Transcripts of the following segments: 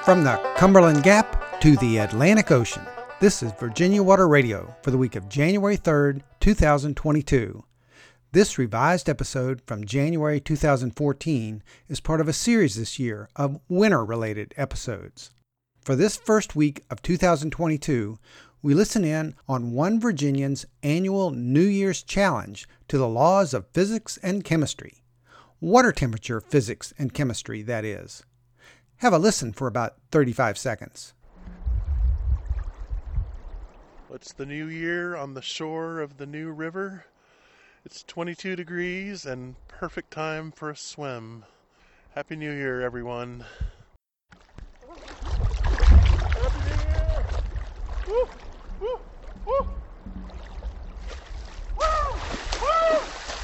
From the Cumberland Gap to the Atlantic Ocean, this is Virginia Water Radio for the week of January 3rd, 2022. This revised episode from January 2014 is part of a series this year of winter-related episodes. For this first week of 2022, we listen in on one Virginian's annual New Year's challenge to the laws of physics and chemistry. Water temperature physics and chemistry, that is. Have a listen for about 35 seconds. It's the new year on the shore of the New River. It's 22 degrees and perfect time for a swim. Happy New Year, everyone. Happy New Year! Woo! Woo! Woo! Woo! Woo!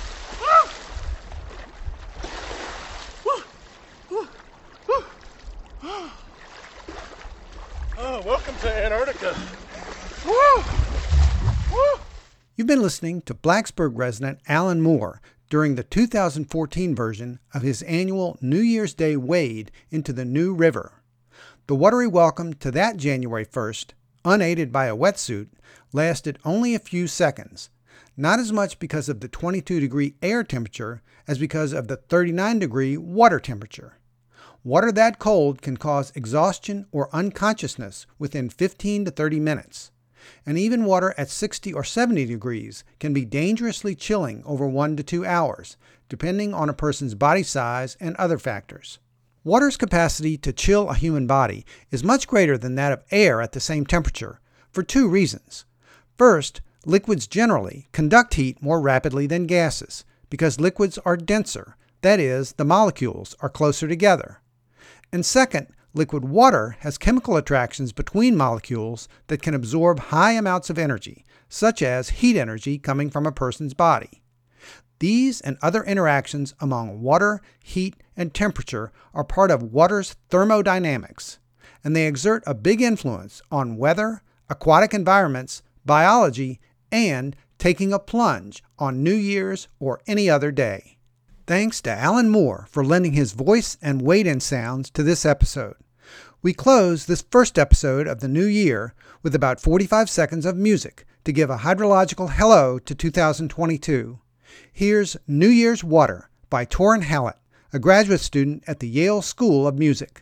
Oh, welcome to Antarctica. Woo! Woo! You've been listening to Blacksburg resident Alan Moore during the 2014 version of his annual New Year's Day wade into the New River. The watery welcome to that January 1st, unaided by a wetsuit, lasted only a few seconds, not as much because of the 22-degree air temperature as because of the 39-degree water temperature. Water that cold can cause exhaustion or unconsciousness within 15 to 30 minutes. And even water at 60 or 70 degrees can be dangerously chilling over 1 to 2 hours, depending on a person's body size and other factors. Water's capacity to chill a human body is much greater than that of air at the same temperature, for two reasons. First, liquids generally conduct heat more rapidly than gases, because liquids are denser, that is, the molecules are closer together. And second, liquid water has chemical attractions between molecules that can absorb high amounts of energy, such as heat energy coming from a person's body. These and other interactions among water, heat, and temperature are part of water's thermodynamics, and they exert a big influence on weather, aquatic environments, biology, and taking a plunge on New Year's or any other day. Thanks to Alan Moore for lending his voice and wade-in sounds to this episode. We close this first episode of the new year with about 45 seconds of music to give a hydrological hello to 2022. Here's New Year's Water by Torin Hallett, a graduate student at the Yale School of Music.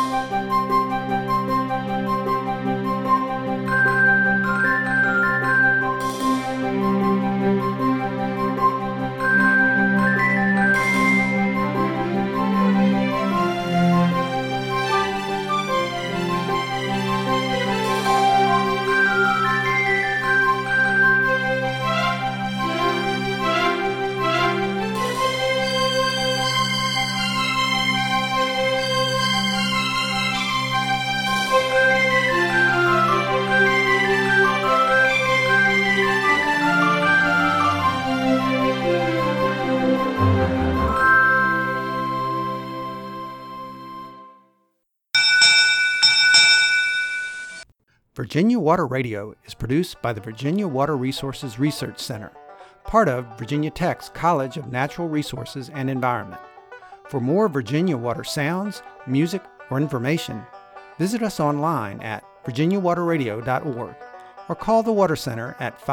Virginia Water Radio is produced by the Virginia Water Resources Research Center, part of Virginia Tech's College of Natural Resources and Environment. For more Virginia Water sounds, music, or information, visit us online at virginiawaterradio.org or call the Water Center at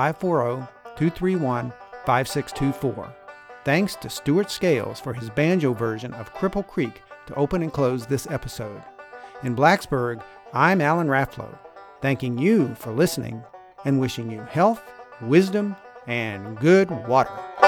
540-231-5624. Thanks to Stuart Scales for his banjo version of Cripple Creek to open and close this episode. In Blacksburg, I'm Alan Rafflow, thanking you for listening and wishing you health, wisdom, and good water.